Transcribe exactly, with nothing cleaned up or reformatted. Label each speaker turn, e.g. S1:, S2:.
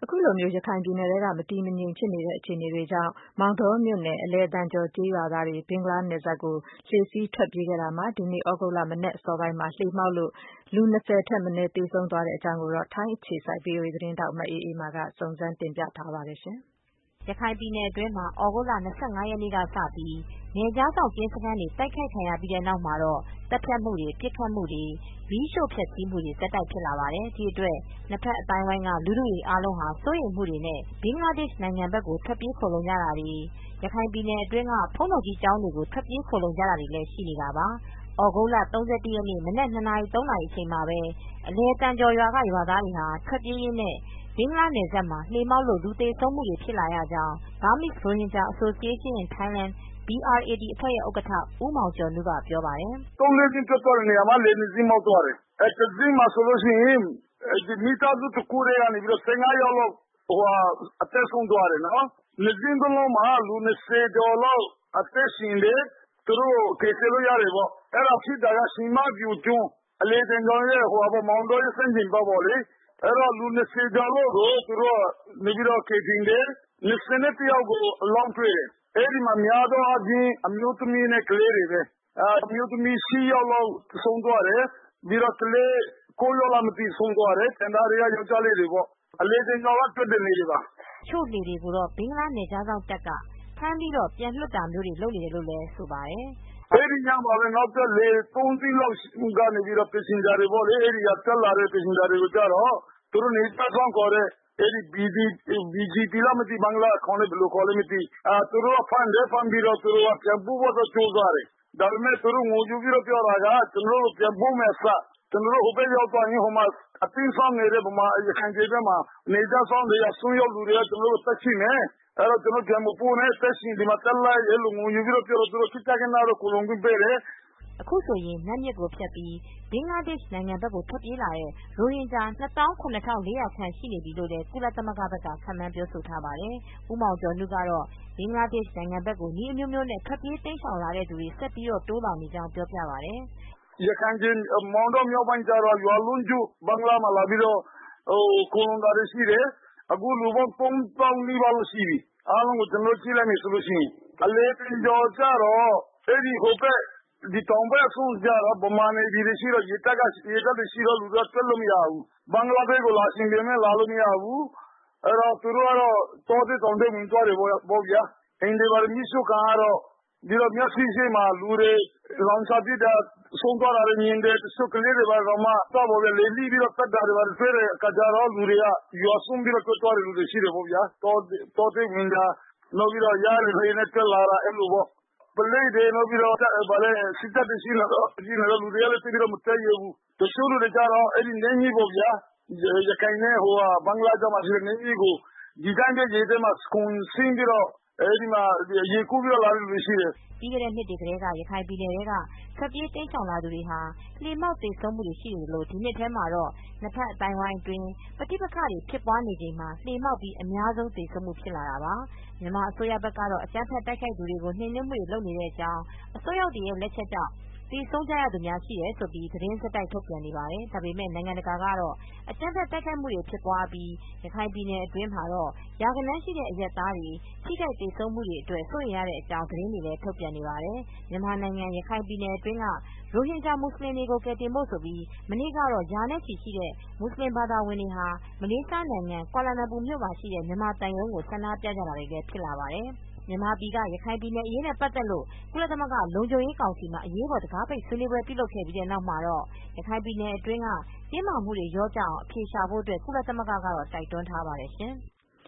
S1: အခုလိုမျိုးရခိုင်ပြည်နယ်ထဲကမတည်မငြိမ်ဖြစ်နေတဲ့အခြေအနေတွေကြောင့်မောင်တောမြို့နယ်အလယ်သံကျော်ကျေးရွာသားတွေဘင်္ဂလားနယ်စပ်ကိုလှေစီးထွက်ပြေးခဲ့တာမှာဒီနေ့သြဂုတ်လမနက်အစောပိုင်းမှာလှေမှောက်လို့လူ၂၀ထက်မနည်းသေဆုံးသွားတဲ့အကြောင်းကိုတော့ထိုင်းအခြေစိုက် ဗွီအိုအေသတင်းထောက်မအေးအေးမာကစုံစမ်းတင်ပြထားပါတယ်။
S2: ရခိုင်ပြည်နယ်အတွင်းမှာသြဂုတ်လ၂၅ရက်နေ့ကစပြီးနယ်ခြားစောင့်ကင်းစခန်းတွေတိုက်ခိုက်ခံရပြီးတဲ့နောက်မှာတော့သတ်ဖြတ်မူတွေပစ်ခတ်မူတွေမီးရှို့ဖျက်ဆီးမူတွေဆက်တိုက်ဖြစ်လာပါတယ်။ ဒီအတွက်နှစ်ဖက်အသိုင်းအဝိုင်းကလူထုတွေအားလုံးဟာစိုးရိမ်မူတွေနဲ့ဘင်္ဂလားဒေ့ရှ်နိုင်ငံဘက်ကိုထွက်ပြေးခိုလှုံကြတာတွေရခိုင်ပြည်နယ်အတွင်းကဘုန်းတော်ကြီးကျောင်းတွေကိုထွက်ပြေးခိုလှုံကြတာတွေလည်းရှိနေတာပါ။ သြဂုတ်လ၃၁ရက်နေ့မနက်၂နာရီ၃နာရီအချိန်မှာပဲအလယ်သံကျော်ရွာကရွာသားတွေဟာထွက်ပြေးရင်းနဲ့ဘင်္ဂလားနယ်စပ်မှာလှေမှောက်လို့လူသေဆုံးမူတွေဖြစ်လာရကြောင်း Burmese Rohingya Association in Thailand B R A T အဖွဲ့ရဲ့ဥက္ကဋ္ဌဦးမောင်ကျော်နုကပြောပါတယ်။
S3: "သုံးလေးစီးထွက်သွားတဲ့နေရာမှာလှေ၂စီးမှောက်သွားတယ်။တစီးမှာဆိုရင်မိသားစုတခုတည်းကနေ၁၅ယောက်လောက်အသက်ဆုံးသွားတယ်နော်။နှစ်စီးစလုံးမှာလူ၂၀ကျော်လောက်အသက်ရှင်တယ်။သူတို့ကိုကယ်ဆယ်လို့ရတယ်ပေါ့။အဲဒါဖြစ်တာကရှင်မပြူကျွန်းအလယ်သံကျော်ရဲ့မောင်တောရဲ့ဆန့်ကျင်ဘက်ပေါ့လေ။အဲတော့လူ၂၀ကျော်လောက်ကိုသူတို့ကနေပြီးတော့ကယ်တင်တယ်။၂၁ယောက်ကိုအလောင်းတွေ့တယ်။အဲဒီမှာများသောအားဖြင့်အမျိုးသမီးနဲ့ကလေးတွေပဲ။အမျိုးသမီး၈ယောက်လောက်ဆုံးသွားတယ်။ပြီးတော့ကလေး၉ယောက်လားမသိဘူးဆုံးသွားတယ်။ကျန်တာတွေကယောကျ်ားလေးတွေပေါ့။အလယ်သံကျော်ကထွက်တဲ့နေတွေပါ
S2: ။တချို့လှေတွေကိုတော့ဘင်္ဂလားနယ်ခြားစောင့်တပ်ကဖမ်းပြီးတော့ပြန်လွှတ်တာမျိုးတွေလုပ်နေတယ်လို့လည်းဆိုပါတယ်
S3: ။အဲဒီညမှာပဲနောက်ထပ်လှေသုံးစီးလောက်ကနေပြီးတော့ပက်ဆင်ဂျာတွေပေါ့လေအဲဒီကတက်လာတဲ့ပက်ဆင်ဂျာတွေကိုကျတော့သူတို့နယ်ခြားစောင့်ခေါ်တဲ့အဲဒီ B G P လားမသိဘူးဘင်္ဂလားအခေါ်နဲ့ဘယ်လိုခေါ်လဲမသိဘူး။သူတို့ကဖမ်းတယ်ဖမ်းပြီးတော့သူတို့ကပြန်ပို့ဖို့တော့ကြိုးစားတယ်။ဒါပေမဲ့သူတို့ငိုကြူပြီးတော့ပြောတာကကျနော်တို့ပြန်ပို့မယ့်အစားကျနော်တို့ဟိုဘက်ရောက်သွားရင်ဟိုမှာအသင်းစောင့်နေတဲ့ရခိုင်ပြည်ဘက်မှာနယ်ခြားစောင့်တွေအစွန်းရောက်လူတွေကကျနော်တို့သတ်ရှိမယ်။အဲတော့ကျနော်တို့ပြန်မပို့နဲ့အသက်ရှင်ဒီမှာတက်လိုက်အဲလိုငိုကြူပြီးတော့ပြောတော့သူတို့ခစ်ကြခဏတော့ခိုလှုံခွင့်ပေးတယ်။
S2: "အခုဆိုရင်နတ်မြစ်ကိုဖြတ်ပြီးဘင်္ဂလားဒေ့ရှ်နိုင်ငံဘက်ကိုထွက်ပြေးလာတဲ့ရိုဟင်ဂျာ၂သောင်း၇ထောင်လေးရာခန့်ရှိနေပြီလို့လည်းကုလသမဂ္ဂဘက်ကခန့်မှန်းပြောဆိုထားပါတယ်။ဦးမောင်ကျော်နုကတော့ဘင်္ဂလားဒေ့ရှ်နိုင်ငံဘက်ကိုနည်းအမျိုးမျိုးနဲ့ထွက်ပြေးတိမ်းရှောင်လာတဲ့သူတွေဆက်ပြီးတိုးလာနေကြောင်းပြောပြပါတယ်
S3: ။"ရခိုင်ပြည်မောင်တောမြောက်ပိုင်းကျတော့ရွာလုံးကျွတ်ဘင်္ဂလားမှာလာပြီးတော့ခိုလှုံတာတွေရှိတယ်။အခုလူပေါင်းသုံးသောင်းနီးပါးလောက်ရှိပြီ။အားလုံးကိုကျနော်တို့ကြည့်လိုက်မယ်ဆိုရင်အလယ်သံကျော်ကျတော့အဲဒီဟိုဘက်တောင်ဘက်အဆုံးကျတော့ဗမာနယ်မြေတွေရှိတော့ရေတပ်တွေရှိတော့လူတွေကထွက်လို့မရဘူး။ဘင်္ဂလားဒေ့ရှ်ကိုလာချင်ပေမယ့်လာလို့မရဘူး။အဲတော့သူတို့ကတော့တောထဲတောင်ထဲဝင်သွားတယ်ပေါ့ဗျာ။အိမ်တွေဘာတွေမီးရှို့ခံရတော့ပြီးတော့မျက်စိရှေ့မှာလူတွေလောင်စာပစ်တာဆုံးသွားတာတွေမြင်တယ်။တချို့ကလေးတွေတောင်မှလှေလိပြီးတော့သတ်တာတွေတွေ့တဲ့အခါကျတော့လူတွေကရွာစွန့်ပြီးတော့ထွက်သွားတဲ့လူတွေရှိတယ်ပေါ့ဗျာ။တောထဲဝင်တာနောက်ပြီးတော့ရတဲ့လှေနဲ့တက်လာတာအဲလိုပေါ့။ပုလိပ်တွေနောက်ပြီးတော့စစ်တပ်တွေရှိနေတော့လူတွေကလည်းသိပ်ပြီးတော့မတက်ရဲဘူး။တချို့လူတွေကျတော့အဲဒီနယ်မြေပေါ့ဗျာရခိုင်နဲ့ဘင်္ဂလားကြားမှာရှိတဲ့နယ်မြေကိုဒီတိုင်းပဲရေထဲမှာခုန်ဆင်းပြီးတော့အဲဒီမှာရေကူးပြီးတော့လာတဲ့လူတွေရှိတယ်
S2: ။ပြီးခဲ့တဲ့နှစ်တွေကတည်းကရခိုင်ပြည်နယ်ထဲကထွက်ပြေးတိမ်းရှောင်လာသူတွေဟာလှေမှောက်သေဆုံးမူတွေရှိနေသလိုဒီနှစ်ထဲမှာတော့နှစ်ဖက်အသိုင်းအဝိုင်းအတွင်းပဋိပက္ခတွေဖြစ်ပွားနေချိန်မှာလှေမှောက်ပြီးအများဆုံးသေဆုံးမူဖြစ်လာတာပါ။မြန်မာအစိုးရဘက်ကတော့အကြမ်းဖက်တိုက်ခိုက်သူတွေကိုနှိမ်နင်းမူတွေလုပ်နေတဲ့အကြောင်းအစွန်းရောက်တွေရဲ့လက်ချက်ကြောင့်သေဆုံးကြရသူများရှိတယ်ဆိုပြီးသတင်းဆက်တိုက်ထုတ်ပြန်နေပါတယ်။ဒါပေမဲ့နိုင်ငံတကာကတော့အကြမ်းဖက်တိုက်ခိုက်မူတွေဖြစ်ပွားအပြီးရခိုင်ပြည်နယ်အတွင်းမှာတော့ရာဂဏန်းရှိတဲ့အရပ်သားတွေထိခိုက်သေဆုံးမူတွေအတွက်စိုးရိမ်ရတဲ့အကြောင်းသတင်းတွေလည်းထုတ်ပြန်နေပါတယ်။မြန်မာနိုင်ငံရခိုင်ပြည်နယ်အတွင်းကရိုဟင်ဂျာမွတ်စလင်တွေကိုကယ်တင်ဖို့ဆိုပြီးမနေ့ကတော့ရာနဲ့ချီရှိတဲ့မွတ်စလင်ဘာသာဝင်တွေဟာမလေးရှားနိုင်ငံကွာလာလမ်ပူမြို့မှာရှိတဲ့မြန်မာသံရုံးကိုဆန္ဒပြကြတာတွေလည်းဖြစ်လာပါတယ်။မြန်မာပြည်ကရခိုင်ပြည်နယ်အရေးနဲ့ပတ်သက်လို့ကုလသမဂ္ဂလုံခြုံရေးကောင်စီမှာအရေးပေါ်တံခါးပိတ်ဆွေးနွေးပွဲပြုလုပ်ခဲ့ပြီးတဲ့နောက်မှာတော့ရခိုင်ပြည်နယ်အတွင်းကတင်းမာမှုတွေလျော့ကျအောင်အဖြေရှာဖို့အတွက်ကုလသမဂ္ဂကတော့တိုက်တွန်းထားပါတယ်ရှင်။